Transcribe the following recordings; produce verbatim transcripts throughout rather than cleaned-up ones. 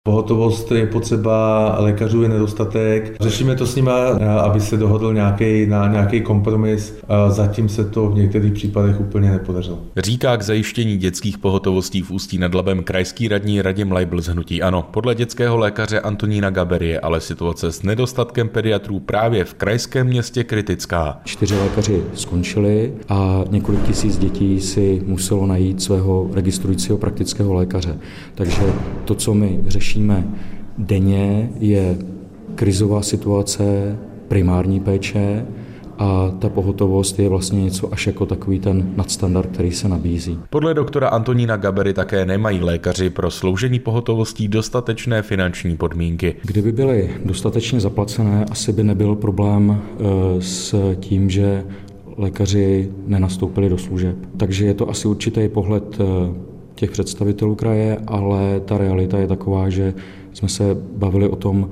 Pohotovost je potřeba, lékařů je nedostatek. Řešíme to s nimi, aby se dohodl nějaký, na nějaký kompromis. Zatím se to v některých případech úplně nepodařilo. Říká k zajištění dětských pohotovostí v Ústí nad Labem krajský radní Radim Leibl z hnutí ANO. Podle dětského lékaře Antonína Gabery je ale situace s nedostatkem pediatrů právě v krajském městě kritická. Čtyři lékaři skončili a několik tisíc dětí si muselo najít svého registrujícího praktického lékaře. Takže to, co my řešíme denně, je krizová situace primární péče a ta pohotovost je vlastně něco až jako takový ten nadstandard, který se nabízí. Podle doktora Antonína Gabery také nemají lékaři pro sloužení pohotovostí dostatečné finanční podmínky. Kdyby byly dostatečně zaplacené, asi by nebyl problém s tím, že lékaři nenastoupili do služeb. Takže je to asi určitý pohled těch představitelů kraje, ale ta realita je taková, že jsme se bavili o tom,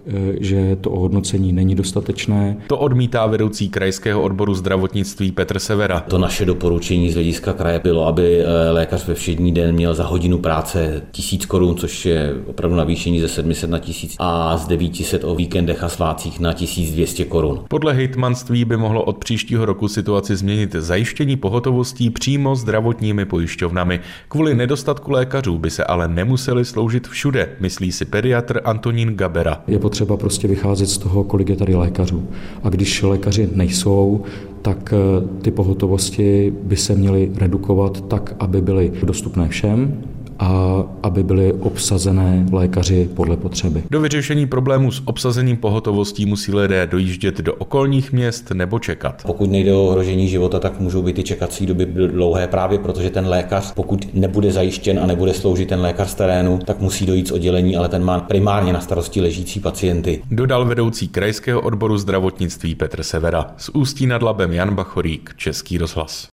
že to ohodnocení není dostatečné. To odmítá vedoucí krajského odboru zdravotnictví Petr Severa. To naše doporučení z hlediska kraje bylo, aby lékař ve všední den měl za hodinu práce tisíc korun, což je opravdu navýšení ze sedm set na tisíc a z devět set o víkendech a svátcích na tisíc dvě stě korun. Podle hejtmanství by mohlo od příštího roku situaci změnit zajištění pohotovostí přímo zdravotními pojišťovnami. Kvůli nedostatku lékařů by se ale nemuseli sloužit všude, myslí si pediatr Antonín Gabera. Je potřeba prostě vycházet z toho, kolik je tady lékařů. A když lékaři nejsou, tak ty pohotovosti by se měly redukovat tak, aby byly dostupné všem a aby byly obsazené lékaři podle potřeby. Do vyřešení problémů s obsazením pohotovostí musí lidé dojíždět do okolních měst nebo čekat. Pokud nejde o ohrožení života, tak můžou být ty čekací doby dlouhé právě protože ten lékař, pokud nebude zajištěn a nebude sloužit ten lékař z terénu, tak musí dojít z oddělení, ale ten má primárně na starosti ležící pacienty. Dodal vedoucí krajského odboru zdravotnictví Petr Severa. Z Ústí nad Labem Jan Bachorík, Český rozhlas.